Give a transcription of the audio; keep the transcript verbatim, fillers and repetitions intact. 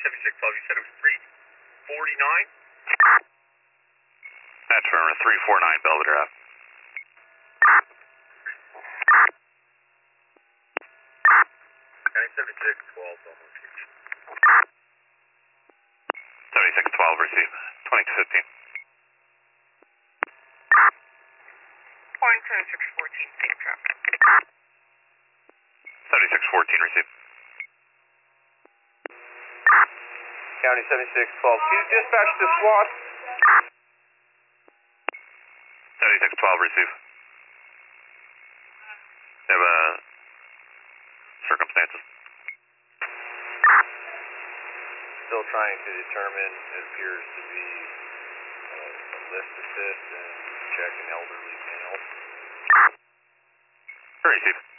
seventy-six twelve, you said it was three forty-nine? That's from three forty-nine Belvedere Ave. County seventy-six twelve on location. seventy-six twelve, receive. twenty-two fifteen. Point seventy-six fourteen, same traffic. seventy-six fourteen, receive. County seventy-six twelve, can you dispatch to SWAT? seventy-six twelve, receive. You have uh, circumstances? Still trying to determine, it appears to be uh, a lift assist and check an elderly male. Receive.